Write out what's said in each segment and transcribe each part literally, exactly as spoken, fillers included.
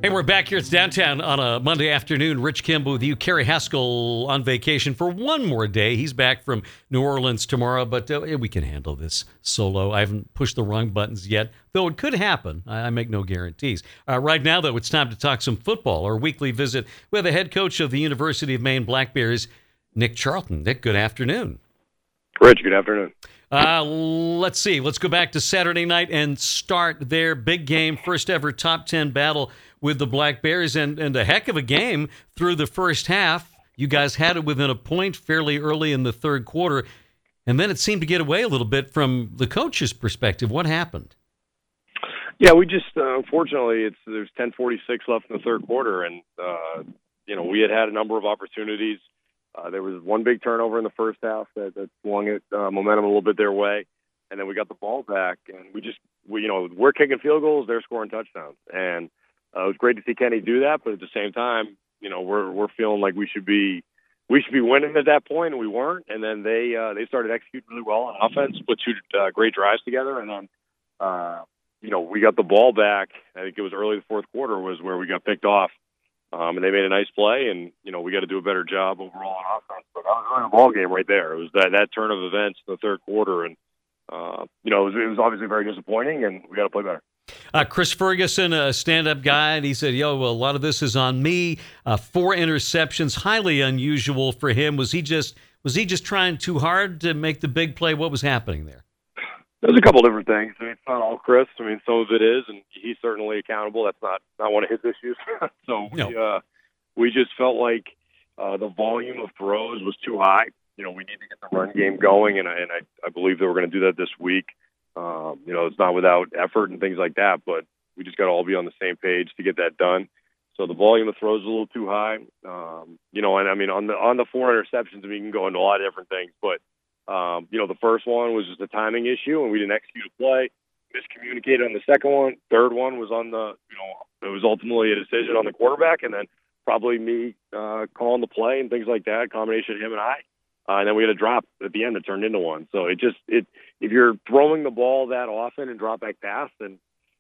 Hey, we're back here. It's downtown on a Monday afternoon. Rich Kimball with you. Kerry Haskell on vacation for one more day. He's back from New Orleans tomorrow, but uh, we can handle this solo. I haven't pushed the wrong buttons yet, though it could happen. I, I make no guarantees. Uh, right now, though, it's time to talk some football. Our weekly visit with the head coach of the University of Maine Black Bears, Nick Charlton. Nick, good afternoon. Rich, good afternoon. Uh, let's see. Let's go back to Saturday night and start their big game, first ever top ten battle with the Black Bears, and, and a heck of a game through the first half. You guys had it within a point fairly early in the third quarter, and then it seemed to get away a little bit from the coach's perspective. What happened? Yeah, we just, uh, unfortunately, it's there's ten forty-six left in the third quarter, and, uh, you know, we had had a number of opportunities. Uh, there was one big turnover in the first half that, that swung it, uh, momentum a little bit their way, and then we got the ball back, and we just, we, you know, we're kicking field goals, they're scoring touchdowns, and uh, it was great to see Kenny do that. But at the same time, you know, we're we're feeling like we should be we should be winning at that point, and we weren't. And then they uh, they started executing really well on offense, put two uh, great drives together, and then uh, you know we got the ball back. I think it was early the fourth quarter was where we got picked off. Um, and they made a nice play, and, you know, we got to do a better job overall on offense. But that was really the ball game right there. It was that, that turn of events in the third quarter, and, uh, you know, it was, it was obviously very disappointing, and we got to play better. Uh, Chris Ferguson, a stand-up guy, and he said, yo, well, a lot of this is on me. Uh, four interceptions, highly unusual for him. Was he just was he just trying too hard to make the big play? What was happening there? There's a couple different things. I mean, it's not all Chris. I mean, some of it is, and he's certainly accountable. That's not, not one of his issues. so we, no. uh, we just felt like uh, the volume of throws was too high. You know, we need to get the run game going, and, I, and I, I believe that we're going to do that this week. Um, you know, it's not without effort and things like that, but we just got to all be on the same page to get that done. So the volume of throws is a little too high. Um, you know, and I mean, on the on the four interceptions, we can go into a lot of different things, but Um, you know, the first one was just a timing issue, and we didn't execute a play. Miscommunicated on the second one. Third one was on the, you know, it was ultimately a decision on the quarterback, and then probably me uh, calling the play and things like that, combination of him and I. Uh, and then we had a drop at the end that turned into one. So it just, it if you're throwing the ball that often and drop back pass and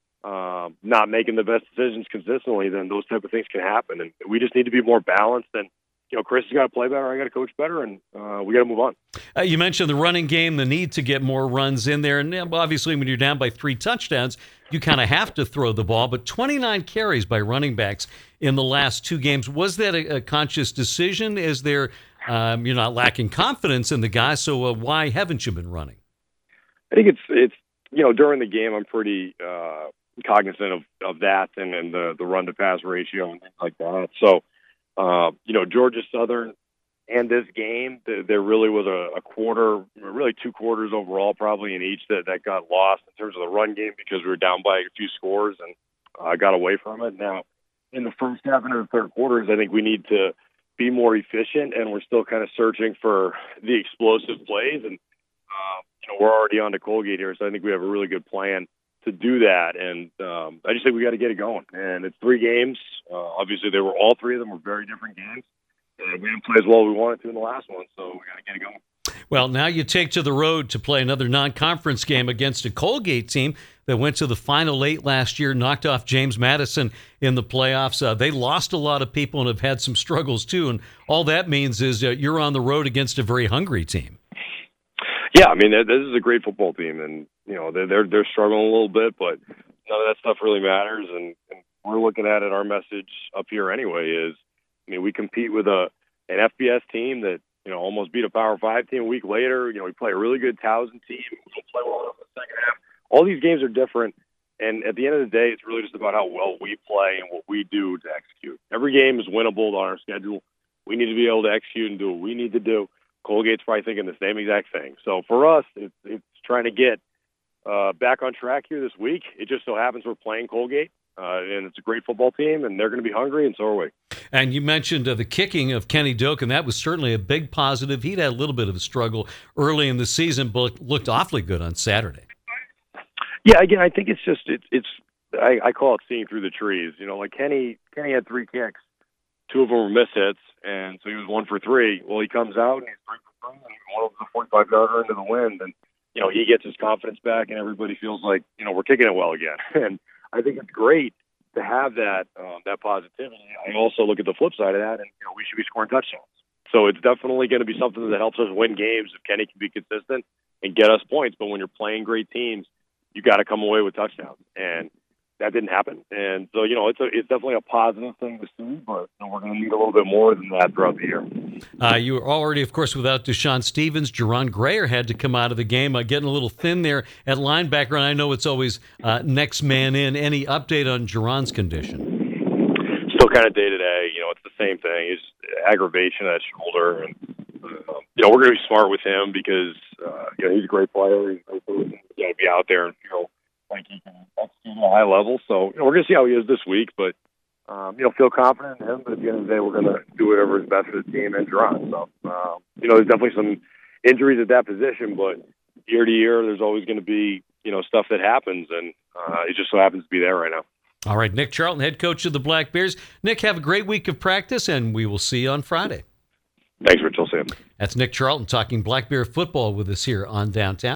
uh, not making the best decisions consistently, then those type of things can happen. And we just need to be more balanced, and you know, Chris has got to play better. I got to coach better, and uh, we got to move on. Uh, you mentioned the running game, the need to get more runs in there, and obviously when you're down by three touchdowns, you kind of have to throw the ball. But twenty-nine carries by running backs in the last two games. Was that a, a conscious decision? Is there um, you're not lacking confidence in the guy, so uh, why haven't you been running? I think it's it's you know during the game I'm pretty uh, cognizant of, of that and, and the the run to pass ratio and things like that. So. Uh, you know, Georgia Southern and this game, th- there really was a, a quarter, really two quarters overall, probably in each that, that got lost in terms of the run game because we were down by a few scores and uh, got away from it. Now, in the first half and the third quarters, I think we need to be more efficient, and we're still kind of searching for the explosive plays. And, uh, you know, we're already on to Colgate here, so I think we have a really good plan to do that, and um, I just think we got to get it going. And it's three games. Uh, obviously, they were all three of them were very different games, and we didn't play as well as we wanted to in the last one. So we got to get it going. Well, now you take to the road to play another non-conference game against a Colgate team that went to the Final Eight last year, knocked off James Madison in the playoffs. Uh, they lost a lot of people and have had some struggles too, and all that means is uh, you're on the road against a very hungry team. Yeah, I mean, this is a great football team, and you know they're they're, they're struggling a little bit, but none of that stuff really matters. And, and we're looking at it. Our message up here anyway is, I mean, we compete with a an F B S team that you know almost beat a Power Five team a week later. You know, we play a really good Towson team. We don't play well enough in the second half. All these games are different, and at the end of the day, it's really just about how well we play and what we do to execute. Every game is winnable on our schedule. We need to be able to execute and do what we need to do. Colgate's probably thinking the same exact thing. So for us, it's, it's trying to get uh, back on track here this week. It just so happens we're playing Colgate, uh, and it's a great football team, and they're going to be hungry, and so are we. And you mentioned uh, the kicking of Kenny Doak, and that was certainly a big positive. He'd had a little bit of a struggle early in the season, but looked awfully good on Saturday. Yeah, again, I think it's just it's it's I, I call it seeing through the trees. You know, like Kenny Kenny had three kicks, two of them were miss hits, and so he was one for three. Well, he comes out and he's three for three, and one of them a forty-five yarder into the wind, and you know he gets his confidence back, and everybody feels like you know we're kicking it well again. And I think it's great to have that um, that positivity, I also look at the flip side of that, and you know, we should be scoring touchdowns. So it's definitely going to be something that helps us win games if Kenny can be consistent and get us points. But when you're playing great teams, you got to come away with touchdowns, and that didn't happen. And so, you know, it's a, it's definitely a positive thing to see, but you know, we're going to need a little bit more than that throughout the year. Uh, you were already, of course, without Deshaun Stevens. Jerron Grayer had to come out of the game, uh, getting a little thin there at linebacker. And I know it's always uh, next man in. Any update on Jerron's condition? Still kind of day to day. You know, it's the same thing. It's aggravation at his shoulder, and uh, you know, we're going to be smart with him because uh, you know, he's a great player. He's got to be out there and feel like he can execute at a high level. So you know, we're going to see how he is this week, but um, you know, feel confident in him. But at the end of the day, we're going to do whatever is best for the team and Jerron. So um, you know, there's definitely some injuries at that position, but year to year, there's always going to be you know stuff that happens, and uh, it just so happens to be there right now. All right, Nick Charlton, head coach of the Black Bears. Nick, have a great week of practice, and we will see you on Friday. Thanks, Rich. I'll see you. That's Nick Charlton talking Black Bear football with us here on Downtown.